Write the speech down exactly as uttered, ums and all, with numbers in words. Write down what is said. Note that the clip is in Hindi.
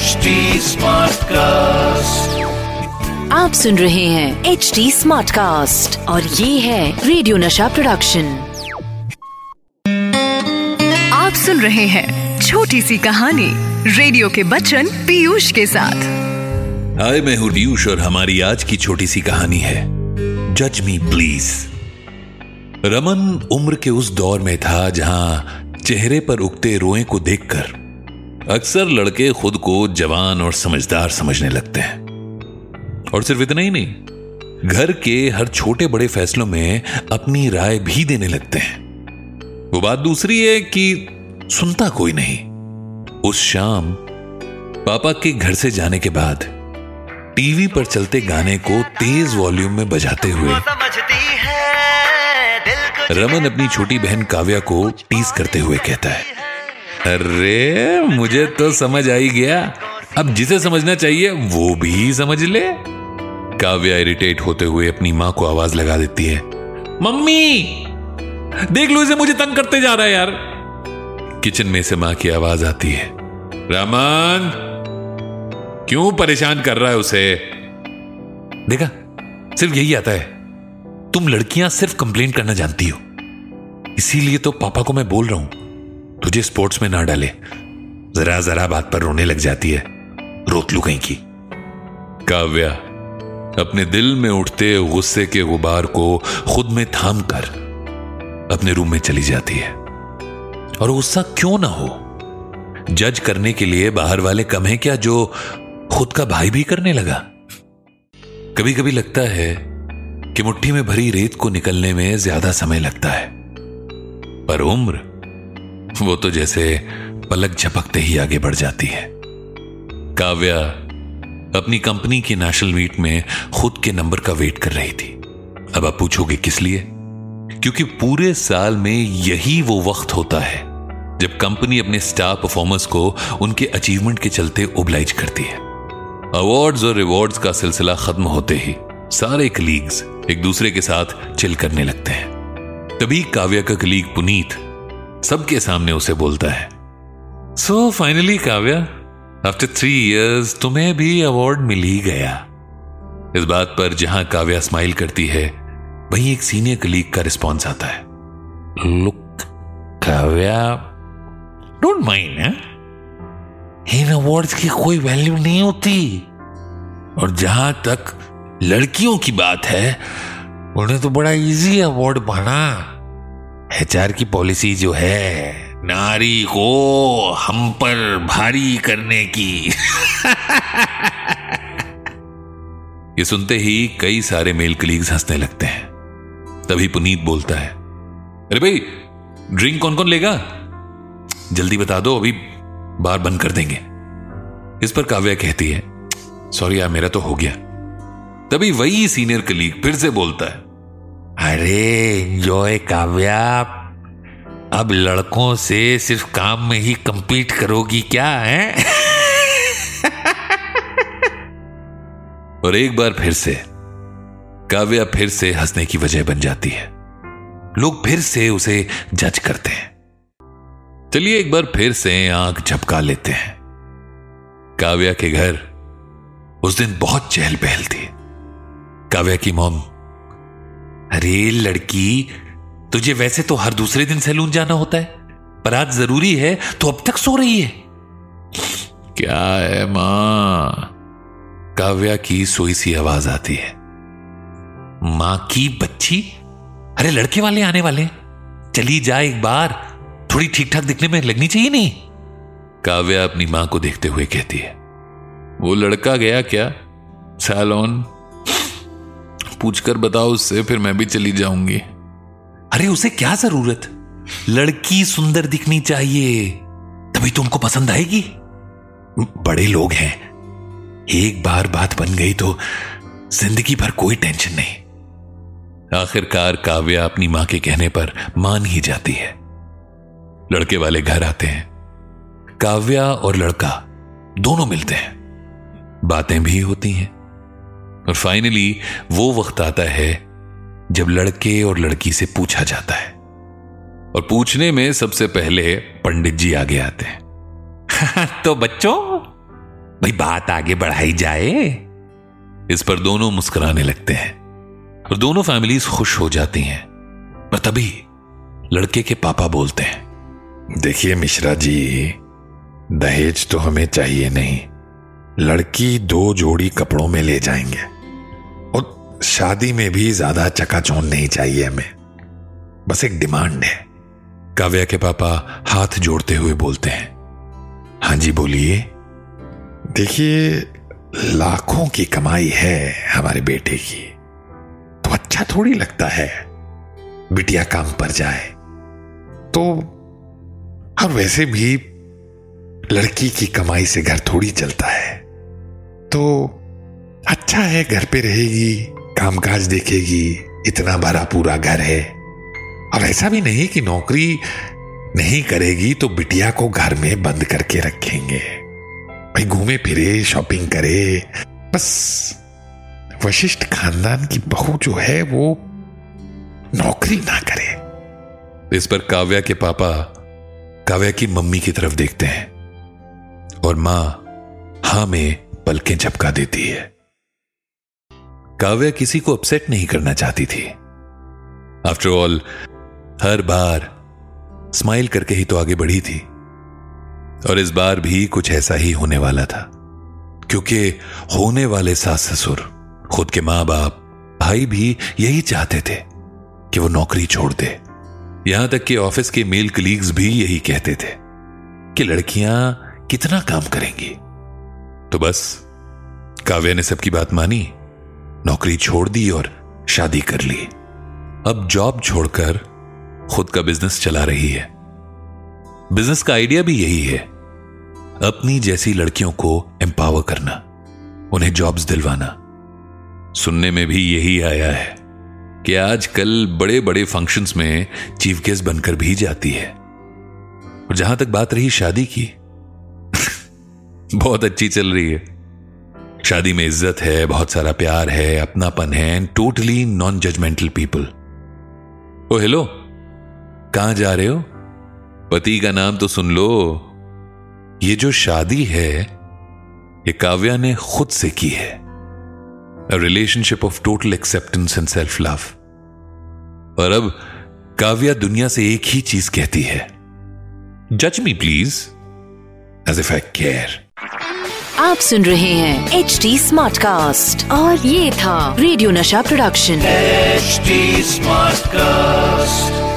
H D smart cast. आप सुन रहे हैं एच डी स्मार्ट कास्ट और ये है रेडियो नशा प्रोडक्शन। आप सुन रहे हैं छोटी सी कहानी रेडियो के बच्चन पीयूष के साथ। हाय, मैं हूँ पीयूष और हमारी आज की छोटी सी कहानी है जज मी प्लीज। रमन उम्र के उस दौर में था जहां चेहरे पर उगते रोएं को देखकर अक्सर लड़के खुद को जवान और समझदार समझने लगते हैं। और सिर्फ इतना ही नहीं, घर के हर छोटे बड़े फैसलों में अपनी राय भी देने लगते हैं। वो बात दूसरी है कि सुनता कोई नहीं। उस शाम पापा के घर से जाने के बाद टीवी पर चलते गाने को तेज वॉल्यूम में बजाते हुए रमन अपनी छोटी बहन काव्या को टीज करते हुए कहता है, अरे मुझे तो समझ आ ही गया, अब जिसे समझना चाहिए वो भी समझ ले। काव्या इरिटेट होते हुए अपनी मां को आवाज लगा देती है, मम्मी देख लो इसे, मुझे तंग करते जा रहा है यार। किचन में से मां की आवाज आती है, रमन क्यों परेशान कर रहा है उसे? देखा, सिर्फ यही आता है, तुम लड़कियां सिर्फ कंप्लेंट करना जानती हो, इसीलिए तो पापा को मैं बोल रहा हूं तुझे स्पोर्ट्स में ना डाले। जरा जरा बात पर रोने लग जाती है, रोतलू कहीं की। काव्या अपने दिल में उठते गुस्से के गुबार को खुद में थाम कर अपने रूम में चली जाती है। और गुस्सा क्यों ना हो, जज करने के लिए बाहर वाले कम है क्या जो खुद का भाई भी करने लगा। कभी कभी लगता है कि मुट्ठी में भरी रेत को निकलने में ज्यादा समय लगता है, पर उम्र वो तो जैसे पलक झपकते ही आगे बढ़ जाती है। काव्या अपनी कंपनी की नेशनल मीट में खुद के नंबर का वेट कर रही थी। अब आप पूछोगे किस लिए? क्योंकि पूरे साल में यही वो वक्त होता है जब कंपनी अपने स्टार परफॉर्मर्स को उनके अचीवमेंट के चलते ओब्लाइज करती है। अवार्ड्स और रिवॉर्ड्स का सिलसिला खत्म होते ही सारे कलीग्स एक दूसरे के साथ चिल करने लगते हैं। तभी काव्या का कलीग पुनीत सबके सामने उसे बोलता है, so finally Kavya, after three years तुम्हें भी अवार्ड मिल ही गया। इस बात पर जहां काव्या स्माइल करती है, वहीं एक सीनियर कलीग का रिस्पॉन्स आता है, look Kavya, don't mind, in awards की कोई वैल्यू नहीं होती। और जहां तक लड़कियों की बात है, उन्हें तो बड़ा इजी अवार्ड बना। एचआर की पॉलिसी जो है नारी को हम पर भारी करने की। ये सुनते ही कई सारे मेल कलीग्स हंसने लगते हैं। तभी पुनीत बोलता है, अरे भाई ड्रिंक कौन कौन लेगा, जल्दी बता दो, अभी बार बंद कर देंगे। इस पर काव्या कहती है, सॉरी यार मेरा तो हो गया। तभी वही सीनियर कलीग फिर से बोलता है, अरे एंजॉय काव्या, अब लड़कों से सिर्फ काम में ही कंपीट करोगी क्या है? और एक बार फिर से काव्या फिर से हंसने की वजह बन जाती है। लोग फिर से उसे जज करते हैं। चलिए एक बार फिर से आंख झपका लेते हैं। काव्या के घर उस दिन बहुत चहल पहल थी। काव्या की मॉम, अरे लड़की, तुझे वैसे तो हर दूसरे दिन सैलून जाना होता है, पर आज जरूरी है तो अब तक सो रही है। क्या है मां? काव्या की सोई सी आवाज आती है, मां की बच्ची, अरे लड़के वाले आने वाले, चली जा एक बार, थोड़ी ठीक ठाक दिखने में लगनी चाहिए नहीं? काव्या अपनी मां को देखते हुए कहती है, वो लड़का गया क्या सैलून? पूछकर बताओ उससे, फिर मैं भी चली जाऊंगी। अरे उसे क्या जरूरत, लड़की सुंदर दिखनी चाहिए, तभी तो उनको पसंद आएगी। बड़े लोग हैं, एक बार बात बन गई तो जिंदगी भर कोई टेंशन नहीं। आखिरकार काव्या अपनी मां के कहने पर मान ही जाती है। लड़के वाले घर आते हैं। काव्या और लड़का दोनों मिलते हैं, बातें भी होती हैं और फाइनली वो वक्त आता है जब लड़के और लड़की से पूछा जाता है। और पूछने में सबसे पहले पंडित जी आगे आते हैं। तो बच्चों, भाई बात आगे बढ़ाई जाए। इस पर दोनों मुस्कुराने लगते हैं और दोनों फैमिलीज खुश हो जाती हैं। पर तभी लड़के के पापा बोलते हैं, देखिए मिश्रा जी, दहेज तो हमें चाहिए नहीं, लड़की दो जोड़ी कपड़ों में ले जाएंगे और शादी में भी ज्यादा चकाचौंध नहीं चाहिए हमें, बस एक डिमांड है। काव्या के पापा हाथ जोड़ते हुए बोलते हैं, हाँ जी बोलिए। देखिए लाखों की कमाई है हमारे बेटे की, तो अच्छा थोड़ी लगता है बिटिया काम पर जाए। तो और वैसे भी लड़की की कमाई से घर थोड़ी चलता है, तो अच्छा है घर पे रहेगी, कामकाज देखेगी, इतना भरा पूरा घर है। और ऐसा भी नहीं कि नौकरी नहीं करेगी तो बिटिया को घर में बंद करके रखेंगे। भाई घूमे फिरे, शॉपिंग करे, बस वशिष्ठ खानदान की बहू जो है वो नौकरी ना करे। इस पर काव्या के पापा काव्या की मम्मी की तरफ देखते हैं और मां हां में पलकें झपका देती है। काव्या किसी को अपसेट नहीं करना चाहती थी। आफ्टर ऑल हर बार स्माइल करके ही तो आगे बढ़ी थी, और इस बार भी कुछ ऐसा ही होने वाला था, क्योंकि होने वाले सास ससुर, खुद के मां बाप, भाई भी यही चाहते थे कि वो नौकरी छोड़ दे। यहां तक कि ऑफिस के मेल कलीग्स भी यही कहते थे कि लड़कियां कितना काम करेंगी। तो बस काव्या ने सबकी बात मानी, नौकरी छोड़ दी और शादी कर ली। अब जॉब छोड़कर खुद का बिजनेस चला रही है। बिजनेस का आइडिया भी यही है, अपनी जैसी लड़कियों को एम्पावर करना, उन्हें जॉब्स दिलवाना। सुनने में भी यही आया है कि आजकल बड़े बड़े फंक्शंस में चीफ गेस्ट बनकर भी जाती है। और जहां तक बात रही शादी की, बहुत अच्छी चल रही है। शादी में इज्जत है, बहुत सारा प्यार है, अपनापन है, and totally non judgmental people. Oh hello, कहां जा रहे हो? पति का नाम तो सुन लो। ये जो शादी है ये काव्या ने खुद से की है। A relationship of total acceptance and self-love. और अब काव्या दुनिया से एक ही चीज कहती है, Judge me please, as if I care. आप सुन रहे हैं एच डी स्मार्ट कास्ट और ये था radio Nasha production. H D smart cast.